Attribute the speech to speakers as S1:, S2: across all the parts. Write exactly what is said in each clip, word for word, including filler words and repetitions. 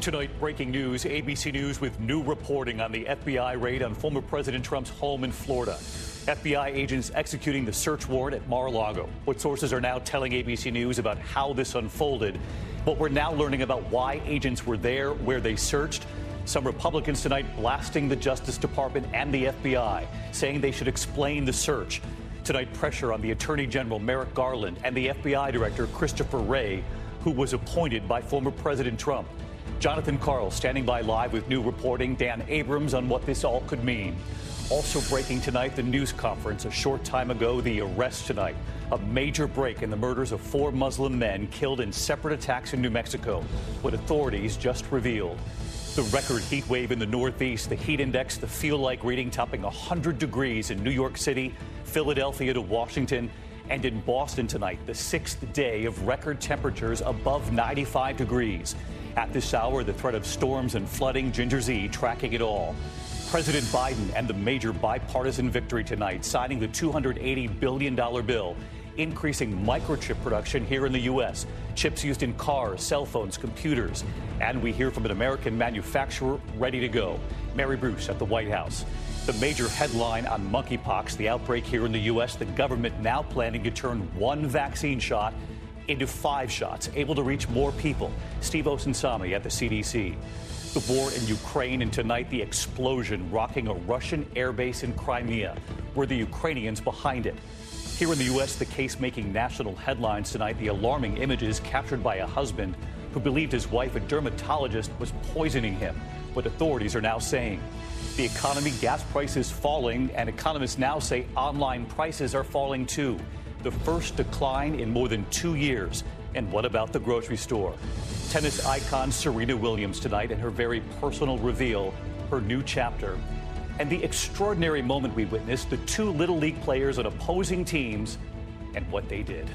S1: Tonight, breaking news, A B C News with new reporting on the F B I raid on former President Trump's home in Florida. F B I agents executing the search warrant at Mar-a-Lago. What sources are now telling A B C News about how this unfolded. But we're now learning about why agents were there, where they searched. Some Republicans tonight blasting the Justice Department and the F B I, saying they should explain the search. Tonight, pressure on the Attorney General Merrick Garland and the F B I Director Christopher Wray, who was appointed by former President Trump. Jonathan Karl standing by live with new reporting. Dan Abrams on what this all could mean. Also breaking tonight, the news conference a short time ago, the arrest tonight. A major break in the murders of four Muslim men killed in separate attacks in New Mexico, what authorities just revealed. The record heat wave in the Northeast, the heat index, the feel-like reading topping one hundred degrees in New York City, Philadelphia to Washington, and in Boston tonight, the sixth day of record temperatures above ninety-five degrees. At this hour, the threat of storms and flooding, Ginger Z tracking it all. President Biden and the major bipartisan victory tonight, signing the two hundred eighty billion dollars bill, increasing microchip production here in the U S, chips used in cars, cell phones, computers. And we hear from an American manufacturer ready to go. Mary Bruce at the White House. The major headline on monkeypox, the outbreak here in the U S, the government now planning to turn one vaccine shot into five shots, able to reach more people. Steve Osunsami at the C D C. The war in Ukraine, and tonight the explosion rocking a Russian airbase in Crimea. Were the Ukrainians behind it? Here in the U S, the case making national headlines tonight, the alarming images captured by a husband who believed his wife, a dermatologist, was poisoning him. What authorities are now saying. The economy, gas prices falling, and economists now say online prices are falling too. The first decline in more than two years. And what about the grocery store? Tennis icon Serena Williams tonight and her very personal reveal, her new chapter. And the extraordinary moment we witnessed, the two Little League players on opposing teams and what they did.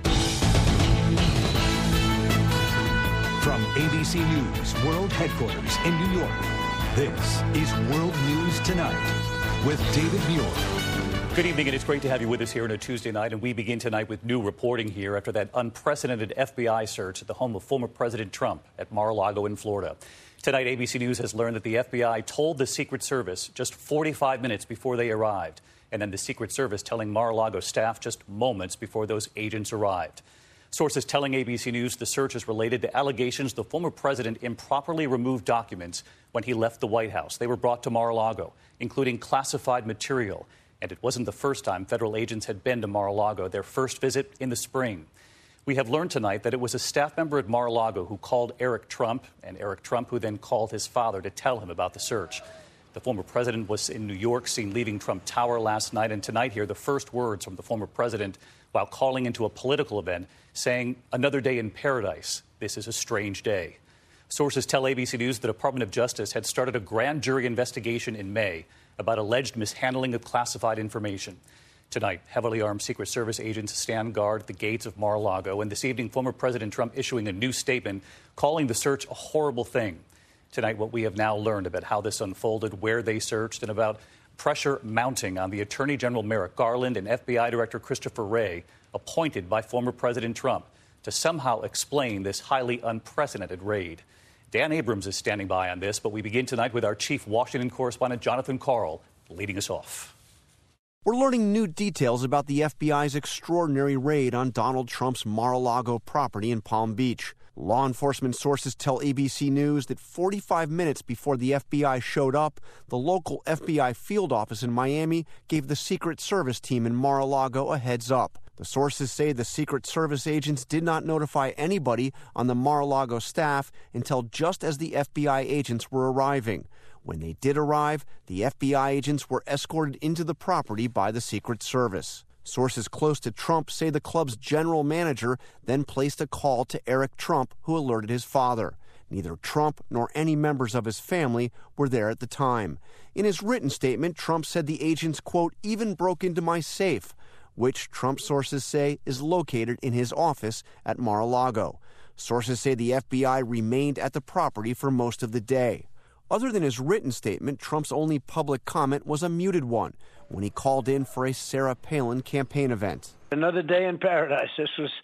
S2: From A B C News World Headquarters in New York, this is World News Tonight with David Muir.
S1: Good evening, and it's great to have you with us here on a Tuesday night. And we begin tonight with new reporting here after that unprecedented F B I search at the home of former President Trump at Mar-a-Lago in Florida. Tonight, A B C News has learned that the F B I told the Secret Service just forty-five minutes before they arrived, and then the Secret Service telling Mar-a-Lago staff just moments before those agents arrived. Sources telling A B C News the search is related to allegations the former president improperly removed documents when he left the White House. They were brought to Mar-a-Lago, including classified material. And it wasn't the first time federal agents had been to Mar-a-Lago, their first visit in the spring. We have learned tonight that it was a staff member at Mar-a-Lago who called Eric Trump, and Eric Trump who then called his father to tell him about the search. The former president was in New York, seen leaving Trump Tower last night, and tonight here the first words from the former president while calling into a political event, saying, "Another day in paradise. This is a strange day." Sources tell A B C News the Department of Justice had started a grand jury investigation in May about alleged mishandling of classified information. Tonight, heavily armed Secret Service agents stand guard at the gates of Mar-a-Lago, and this evening, former President Trump issuing a new statement calling the search a horrible thing. Tonight, what we have now learned about how this unfolded, where they searched, and about pressure mounting on the Attorney General Merrick Garland and F B I Director Christopher Wray, appointed by former President Trump, to somehow explain this highly unprecedented raid. Dan Abrams is standing by on this, but we begin tonight with our chief Washington correspondent, Jonathan Karl, leading us off.
S3: We're learning new details about the F B I's extraordinary raid on Donald Trump's Mar-a-Lago property in Palm Beach. Law enforcement sources tell A B C News that forty-five minutes before the F B I showed up, the local F B I field office in Miami gave the Secret Service team in Mar-a-Lago a heads up. The sources say the Secret Service agents did not notify anybody on the Mar-a-Lago staff until just as the F B I agents were arriving. When they did arrive, the F B I agents were escorted into the property by the Secret Service. Sources close to Trump say the club's general manager then placed a call to Eric Trump, who alerted his father. Neither Trump nor any members of his family were there at the time. In his written statement, Trump said the agents, quote, even broke into my safe, which Trump sources say is located in his office at Mar-a-Lago. Sources say the F B I remained at the property for most of the day. Other than his written statement, Trump's only public comment was a muted one when he called in for a Sarah Palin campaign event.
S4: Another day in paradise. This was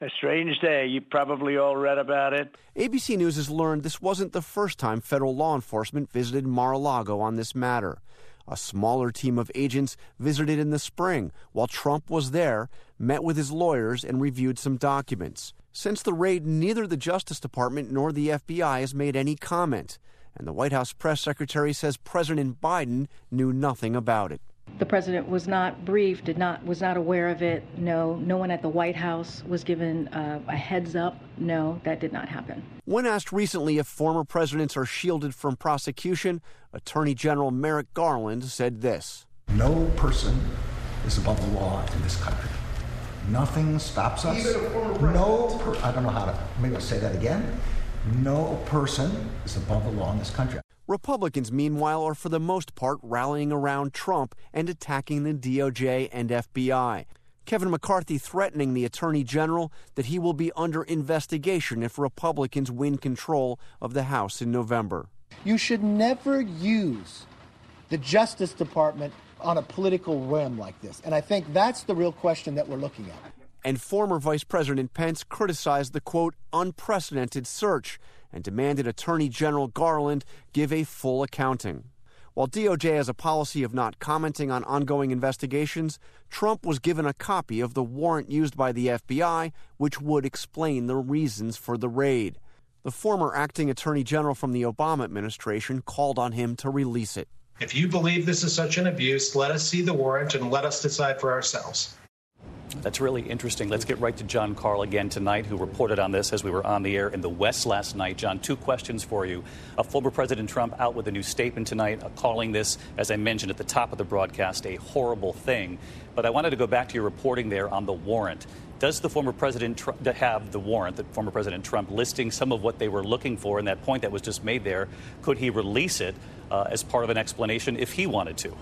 S4: A strange day. You probably all read about it.
S3: A B C News has learned this wasn't the first time federal law enforcement visited Mar-a-Lago on this matter. A smaller team of agents visited in the spring while Trump was there, met with his lawyers, and reviewed some documents. Since the raid, neither the Justice Department nor the F B I has made any comment, and the White House press secretary says President Biden knew nothing about it.
S5: The president was not briefed, did not was not aware of it. No, no one at the White House was given uh, a heads up. No, that did not happen.
S3: When asked recently if former presidents are shielded from prosecution, Attorney General Merrick Garland said this:
S6: "No person is above the law in this country. Nothing stops us.
S3: Even a former president.
S6: No, per- I don't know how to. Maybe I'll say that again. No person is above the law in this country."
S3: Republicans, meanwhile, are for the most part rallying around Trump and attacking the D O J and F B I. Kevin McCarthy threatening the Attorney General that he will be under investigation if Republicans win control of the House in November.
S7: You should never use the Justice Department on a political whim like this. And I think that's the real question that we're looking at.
S3: And former Vice President Pence criticized the, quote, unprecedented search and demanded Attorney General Garland give a full accounting. While D O J has a policy of not commenting on ongoing investigations, Trump was given a copy of the warrant used by the F B I, which would explain the reasons for the raid. The former acting Attorney General from the Obama administration called on him to release it.
S8: If you believe this is such an abuse, let us see the warrant and let us decide for ourselves.
S1: That's really interesting. Let's get right to Jon Karl again tonight, who reported on this as we were on the air in the West last night. John, two questions for you. Uh, former President Trump out with a new statement tonight, uh, calling this, as I mentioned at the top of the broadcast, a horrible thing. But I wanted to go back to your reporting there on the warrant. Does the former president tr- have the warrant, the former President Trump, listing some of what they were looking for, and that point that was just made there, could he release it uh, as part of an explanation if he wanted to?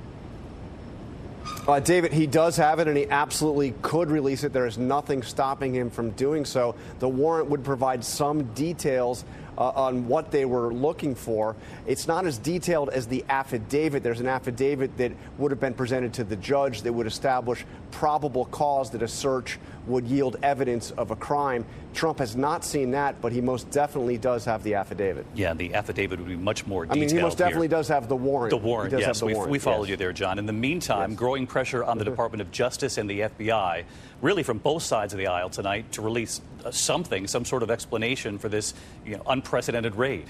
S3: Uh, David, he does have it, and he absolutely could release it. There is nothing stopping him from doing so. The warrant would provide some details uh, on what they were looking for. It's not as detailed as the affidavit. There's an affidavit that would have been presented to the judge that would establish probable cause that a search would yield evidence of a crime. Trump has not seen that, but he most definitely does have the affidavit.
S1: Yeah, the affidavit would be much more detailed.
S3: I mean, he most definitely
S1: here.
S3: does have the warrant.
S1: The warrant, yes.
S3: The
S1: we,
S3: warrant.
S1: we followed
S3: yes.
S1: you there, John. In the meantime, yes. growing pressure on the Department of Justice and the F B I, really from both sides of the aisle tonight, to release uh, something, some sort of explanation for this you know, unprecedented raid.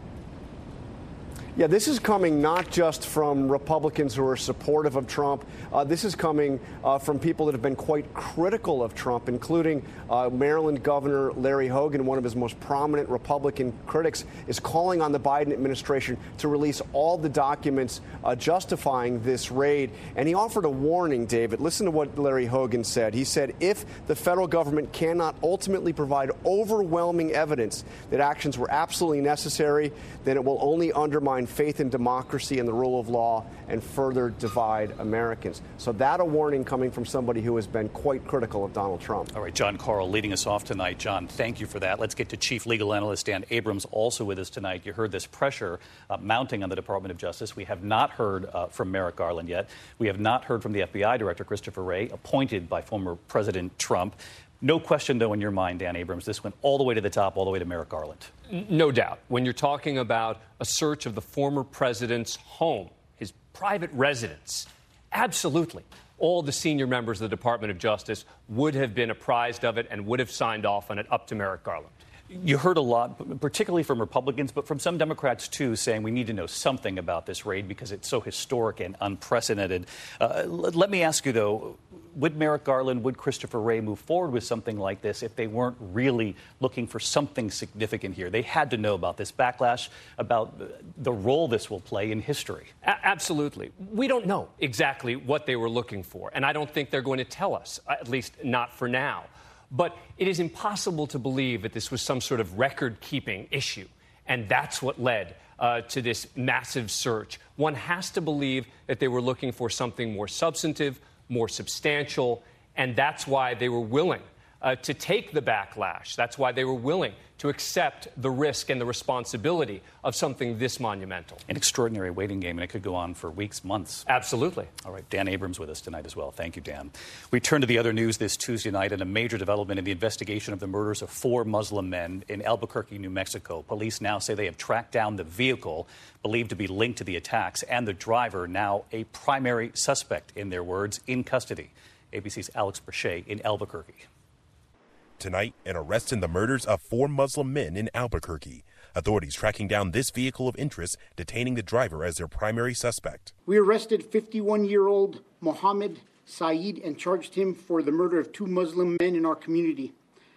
S1: Yeah, this is coming not just from Republicans who are supportive of Trump. Uh, this is coming uh, from people that have been quite critical of Trump, including uh, Maryland Governor Larry Hogan, one of his most prominent Republican critics, is calling on the Biden administration to release all the documents uh, justifying this raid. And he offered a warning, David. Listen to what Larry Hogan said. He said, if the federal government cannot ultimately provide overwhelming evidence that actions were absolutely necessary, then it will only undermine faith in democracy and the rule of law and further divide Americans. So that a warning coming from somebody who has been quite critical of Donald Trump. All right, Jon Karl leading us off tonight. John, thank you for that. Let's get to Chief Legal Analyst Dan Abrams, also with us tonight. You heard this pressure uh, mounting on the Department of Justice. We have not heard uh, from Merrick Garland yet. We have not heard from the F B I Director Christopher Wray, appointed by former President Trump. No question, though, in your mind, Dan Abrams, this went all the way to the top, all the way to Merrick Garland.
S9: No doubt. When you're talking about a search of the former president's home, his private residence, absolutely. All the senior members of the Department of Justice would have been apprised of it and would have signed off on it, up to Merrick Garland.
S1: You heard a lot, particularly from Republicans, but from some Democrats, too, saying we need to know something about this raid because it's so historic and unprecedented. Uh, let me ask you, though, would Merrick Garland, would Christopher Wray move forward with something like this if they weren't really looking for something significant here? They had to know about this backlash, about the role this will play in history.
S9: A- absolutely. We don't know exactly what they were looking for, and I don't think they're going to tell us, at least not for now. But it is impossible to believe that this was some sort of record-keeping issue, and that's what led uh, to this massive search. One has to believe that they were looking for something more substantive, more substantial, and that's why they were willing uh, to take the backlash. That's why they were willing to accept the risk and the responsibility of something this monumental.
S1: An extraordinary waiting game, and it could go on for weeks, months.
S9: Absolutely.
S1: All right, Dan Abrams with us tonight as well. Thank you, Dan. We turn to the other news this Tuesday night and a major development in the investigation of the murders of four Muslim men in Albuquerque, New Mexico. Police now say they have tracked down the vehicle believed to be linked to the attacks and the driver, now a primary suspect, in their words, in custody. A B C's Alex Brachet in Albuquerque.
S10: Tonight, an arrest in the murders of four Muslim men in Albuquerque. Authorities tracking down this vehicle of interest, detaining the driver as their primary suspect.
S11: We arrested fifty-one-year-old Mohammed Saeed and charged him for the murder of two Muslim men in our community,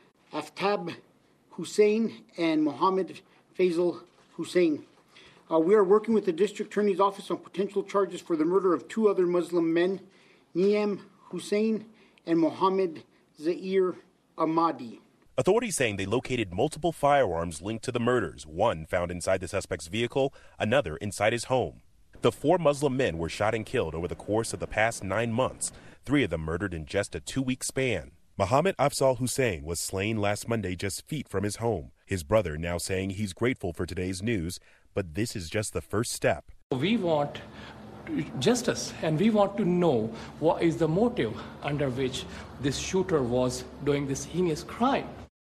S11: Aftab Hussein and Mohammed Faisal Hussein. Uh, we are working with the district attorney's office on potential charges for the murder of two other Muslim men, Niem Hussein and Mohammed Zair Ahmadi.
S10: Authorities saying they located multiple firearms linked to the murders, one found inside the suspect's vehicle, another inside his home. The four Muslim men were shot and killed over the course of the past nine months, three of them murdered in just a two-week span. Mohammed Afzal Hussein was slain last Monday just feet from his home. His brother now saying he's grateful for today's news, but this is just the first step.
S12: We want justice, and we want to know what is the motive under which this shooter was doing this heinous crime.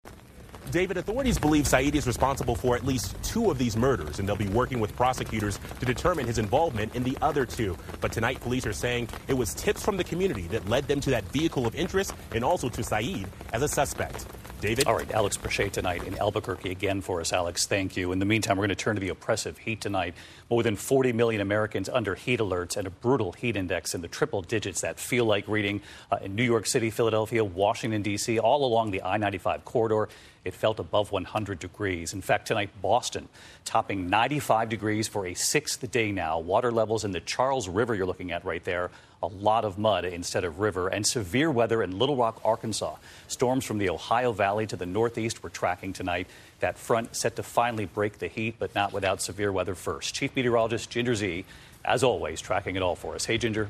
S10: David, authorities believe Saeed is responsible for at least two of these murders, and they'll be working with prosecutors to determine his involvement in the other two. But tonight, police are saying it was tips from the community that led them to that vehicle of interest and also to Saeed as a suspect. David?
S1: All right, Alex Brachet tonight in Albuquerque again for us. Alex, thank you. In the meantime, we're going to turn to the oppressive heat tonight. More than forty million Americans under heat alerts and a brutal heat index in the triple digits. That feel like reading uh, in New York City, Philadelphia, Washington, D C, all along the I ninety-five corridor. It felt above one hundred degrees. In fact, tonight, Boston topping ninety-five degrees for a sixth day now. Water levels in the Charles River you're looking at right there. A lot of mud instead of river, and severe weather in Little Rock, Arkansas. Storms from the Ohio Valley to the northeast we're tracking tonight. That front set to finally break the heat, but not without severe weather first. Chief Meteorologist Ginger Zee, as always, tracking it all for us. Hey, Ginger.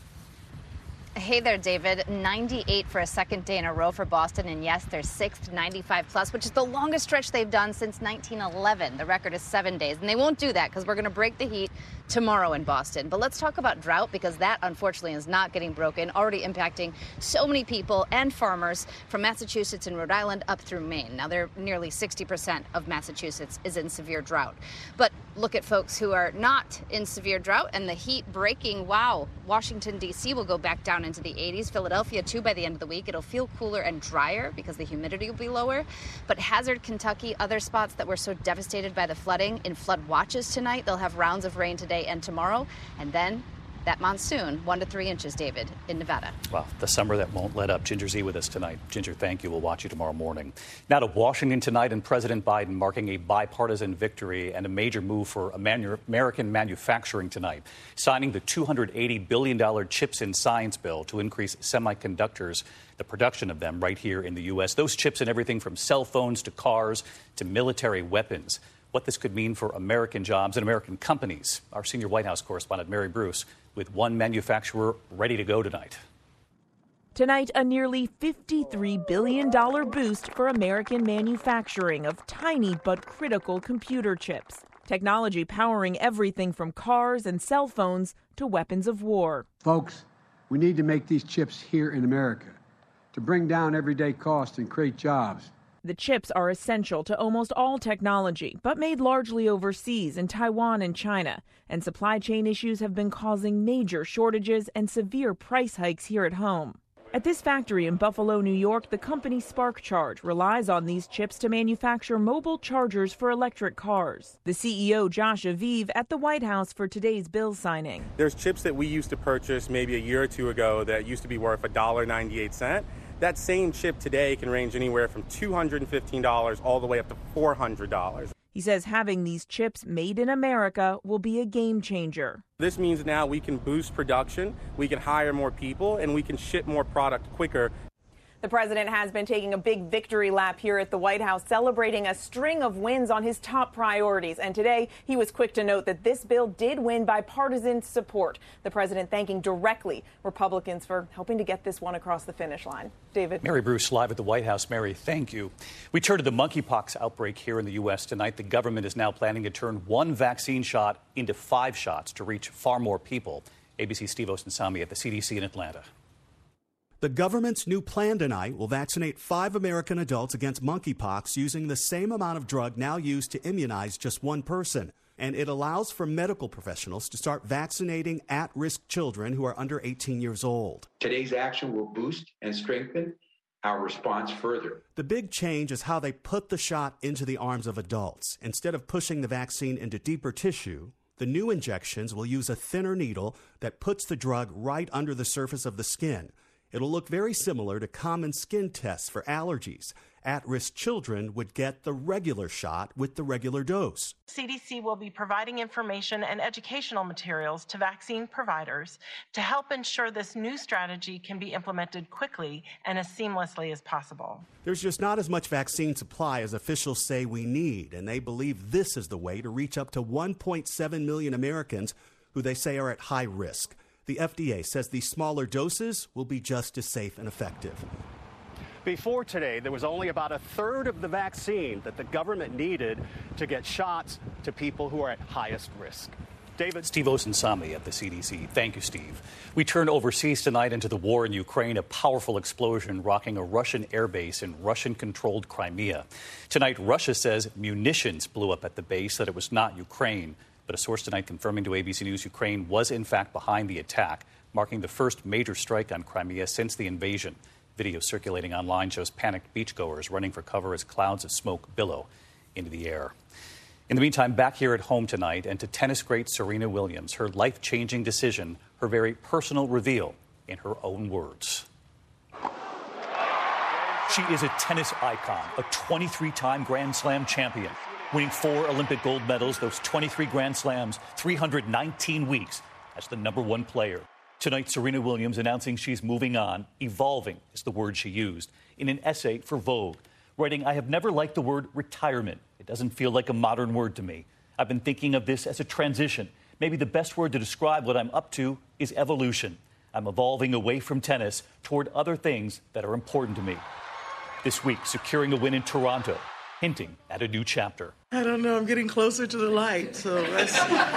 S13: Hey there, David. ninety-eight for a second day in a row for Boston, and yes, their sixth ninety-five plus, which is the longest stretch they've done since nineteen eleven. The record is seven days, and they won't do that because we're going to break the heat tomorrow in Boston. But let's talk about drought, because that, unfortunately, is not getting broken, already impacting so many people and farmers from Massachusetts and Rhode Island up through Maine. Now, they're nearly sixty percent of Massachusetts is in severe drought. But look at folks who are not in severe drought and the heat breaking. Wow. Washington, D C will go back down into the eighties. Philadelphia, too, by the end of the week. It'll feel cooler and drier because the humidity will be lower. But Hazard, Kentucky, other spots that were so devastated by the flooding in flood watches tonight. They'll have rounds of rain today and tomorrow. And then that monsoon, one to three inches, David, in Nevada.
S1: Wow, the summer that won't let up. Ginger Zee with us tonight. Ginger, thank you. We'll watch you tomorrow morning. Now to Washington tonight, and President Biden marking a bipartisan victory and a major move for American manufacturing tonight, signing the two hundred eighty billion dollars CHIPS and Science Bill to increase semiconductors, the production of them right here in the U S. Those chips in everything from cell phones to cars to military weapons. What this could mean for American jobs and American companies. Our senior White House correspondent, Mary Bruce, with one manufacturer ready to go tonight.
S14: Tonight, a nearly fifty-three billion dollars boost for American manufacturing of tiny but critical computer chips. Technology powering everything from cars and cell phones to weapons of war.
S15: Folks, we need to make these chips here in America to bring down everyday costs and create jobs.
S14: The chips are essential to almost all technology, but made largely overseas in Taiwan and China. And supply chain issues have been causing major shortages and severe price hikes here at home. At this factory in Buffalo, New York, the company SparkCharge relies on these chips to manufacture mobile chargers for electric cars. The C E O, Josh Aviv, at the White House for today's bill signing.
S16: There's chips that we used to purchase maybe a year or two ago that used to be worth one dollar and ninety-eight cents. That same chip today can range anywhere from two hundred fifteen dollars all the way up to four hundred dollars.
S14: He says having these chips made in America will be a game changer.
S16: This means now we can boost production, we can hire more people, and we can ship more product quicker.
S14: The president has been taking a big victory lap here at the White House, celebrating a string of wins on his top priorities. And today, he was quick to note that this bill did win bipartisan support. The president thanking directly Republicans for helping to get this one across the finish line. David.
S1: Mary Bruce, live at the White House. Mary, thank you. We turn to the monkeypox outbreak here in the U S tonight. The government is now planning to turn one vaccine shot into five shots to reach far more people. A B C's Steve Osunsami at the C D C in Atlanta.
S17: The government's new plan tonight will vaccinate five American adults against monkeypox using the same amount of drug now used to immunize just one person. And it allows for medical professionals to start vaccinating at-risk children who are under eighteen years old.
S18: Today's action will boost and strengthen our response further.
S17: The big change is how they put the shot into the arms of adults. Instead of pushing the vaccine into deeper tissue, the new injections will use a thinner needle that puts the drug right under the surface of the skin. It'll look very similar to common skin tests for allergies. At-risk children would get the regular shot with the regular dose.
S19: C D C will be providing information and educational materials to vaccine providers to help ensure this new strategy can be implemented quickly and as seamlessly as possible.
S17: There's just not as much vaccine supply as officials say we need, and they believe this is the way to reach up to one point seven million Americans who they say are at high risk. The F D A says these smaller doses will be just as safe and effective.
S20: Before today, there was only about a third of the vaccine that the government needed to get shots to people who are at highest risk. David.
S1: Steve Osunsami at the C D C. Thank you, Steve. We turn overseas tonight into the war in Ukraine, a powerful explosion rocking a Russian airbase in Russian-controlled Crimea. Tonight, Russia says munitions blew up at the base, that it was not Ukraine. But a source tonight confirming to A B C News Ukraine was in fact behind the attack, marking the first major strike on Crimea since the invasion. Video circulating online shows panicked beachgoers running for cover as clouds of smoke billow into the air. In the meantime, back here at home tonight, and to tennis great Serena Williams, her life-changing decision, her very personal reveal in her own words. She is a tennis icon, a twenty-three-time Grand Slam champion, winning four Olympic gold medals, those twenty-three Grand Slams, three hundred nineteen weeks as the number one player. Tonight, Serena Williams announcing she's moving on. Evolving is the word she used in an essay for Vogue, writing, "I have never liked the word retirement. It doesn't feel like a modern word to me. I've been thinking of this as a transition. Maybe the best word to describe what I'm up to is evolution. I'm evolving away from tennis toward other things that are important to me." This week, securing a win in Toronto, hinting at a new chapter.
S21: I don't know. I'm getting closer to the light, so that's...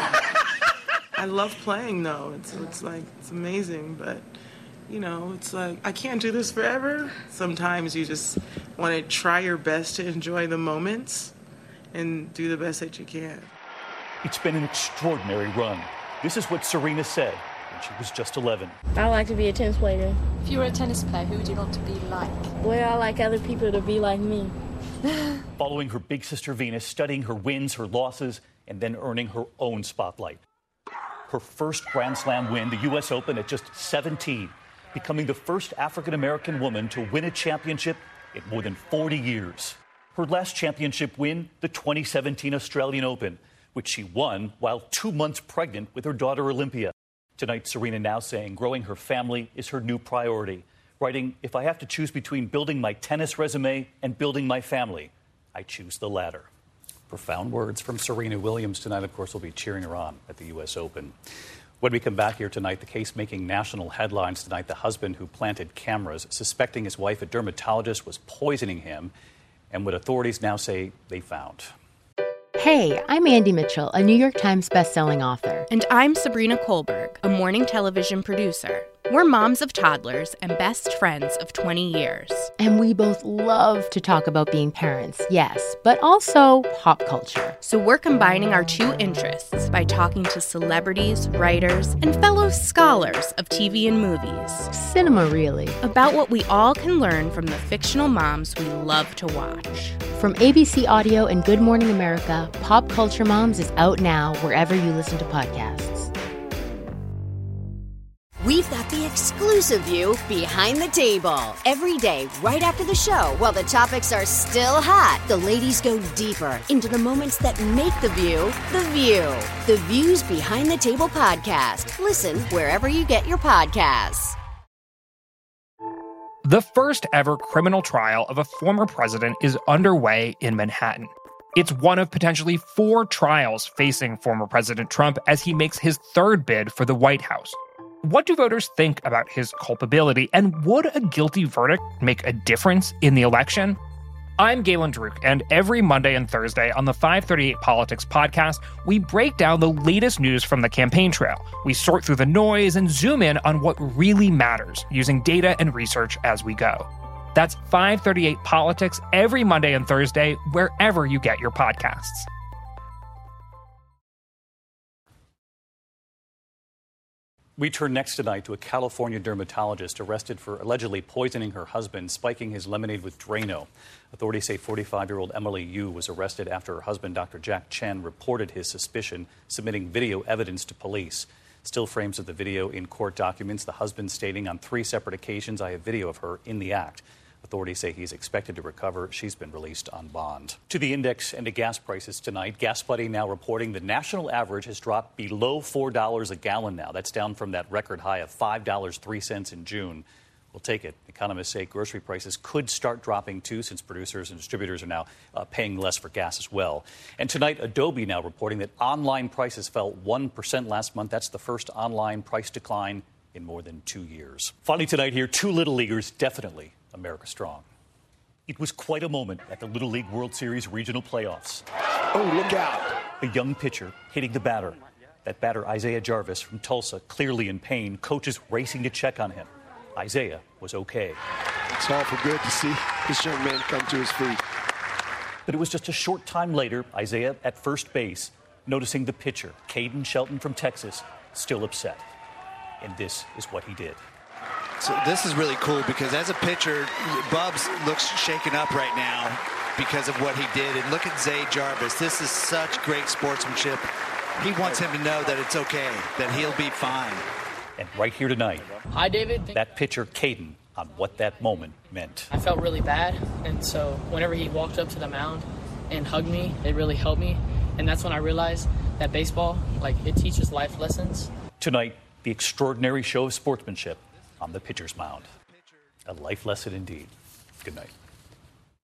S21: I love playing, though. It's it's like it's amazing, but you know, it's like I can't do this forever. Sometimes you just want to try your best to enjoy the moments and do the best that you can.
S1: It's been an extraordinary run. This is what Serena said when she was just eleven.
S22: I like to be a tennis player.
S23: If you were a tennis player, who would you want to be like?
S22: Well, I like other people to be like me.
S1: Following her big sister Venus, studying her wins, her losses, and then earning her own spotlight. Her first Grand Slam win, the U S Open at just seventeen, becoming the first African-American woman to win a championship in more than forty years. Her last championship win, the twenty seventeen Australian Open, which she won while two months pregnant with her daughter Olympia. Tonight, Serena now saying growing her family is her new priority, writing, "If I have to choose between building my tennis resume and building my family, I choose the latter." Profound words from Serena Williams tonight. Of course, we'll be cheering her on at the U S Open. When we come back here tonight, the case making national headlines tonight. The husband who planted cameras suspecting his wife, a dermatologist, was poisoning him, and what authorities now say they found.
S24: Hey, I'm Andy Mitchell, a New York Times bestselling author.
S25: And I'm Sabrina Kohlberg, a morning television producer. We're moms of toddlers and best friends of twenty years.
S24: And we both love to talk about being parents, yes, but also pop culture.
S25: So we're combining our two interests by talking to celebrities, writers, and fellow scholars of T V and movies.
S24: Cinema, really.
S25: About what we all can learn from the fictional moms we love to watch.
S24: From A B C Audio and Good Morning America, Pop Culture Moms is out now wherever you listen to podcasts.
S26: We've got the exclusive view behind the table. Every day, right after the show, while the topics are still hot, the ladies go deeper into the moments that make the view the view. The Views Behind the Table podcast. Listen wherever you get your podcasts.
S2: The first ever criminal trial of a former president is underway in Manhattan. It's one of potentially four trials facing former President Trump as he makes his third bid for the White House. What do voters think about his culpability, and would a guilty verdict make a difference in the election? I'm Galen Druk, and every Monday and Thursday on the five thirty-eight Politics podcast, we break down the latest news from the campaign trail. We sort through the noise and zoom in on what really matters, using data and research as we go. That's five thirty-eight Politics every Monday and Thursday, wherever you get your podcasts.
S1: We turn next tonight to a California dermatologist arrested for allegedly poisoning her husband, spiking his lemonade with Drano. Authorities say forty-five-year-old Emily Yu was arrested after her husband, Doctor Jack Chen, reported his suspicion, submitting video evidence to police. Still frames of the video in court documents, the husband stating on three separate occasions, "I have video of her in the act." Authorities say he's expected to recover. She's been released on bond. To the index and to gas prices tonight. GasBuddy now reporting the national average has dropped below four dollars a gallon now. That's down from that record high of five dollars and three cents in June. We'll take it. Economists say grocery prices could start dropping too, since producers and distributors are now uh, paying less for gas as well. And tonight, Adobe now reporting that online prices fell one percent last month. That's the first online price decline in more than two years. Finally tonight here, two Little Leaguers definitely America strong. It was quite a moment at the Little League World Series regional playoffs.
S4: Oh, look out.
S1: A young pitcher hitting the batter. That batter, Isaiah Jarvis from Tulsa, clearly in pain. Coaches racing to check on him. Isaiah was okay.
S4: It's awful good to see this young man come to his feet.
S1: But it was just a short time later, Isaiah at first base, noticing the pitcher, Caden Shelton from Texas, still upset. And this is what he did.
S5: So this is really cool because as a pitcher, Bubs looks shaken up right now because of what he did. And look at Zay Jarvis. This is such great sportsmanship. He wants him to know that it's okay, that he'll be fine.
S1: And right here tonight,
S6: hi, David.
S1: That pitcher, Caden, on what that moment meant.
S6: I felt really bad, and so whenever he walked up to the mound and hugged me, it really helped me. And that's when I realized that baseball, like, it teaches life lessons.
S1: Tonight, the extraordinary show of sportsmanship on the pitcher's mound. A life lesson indeed. Good night.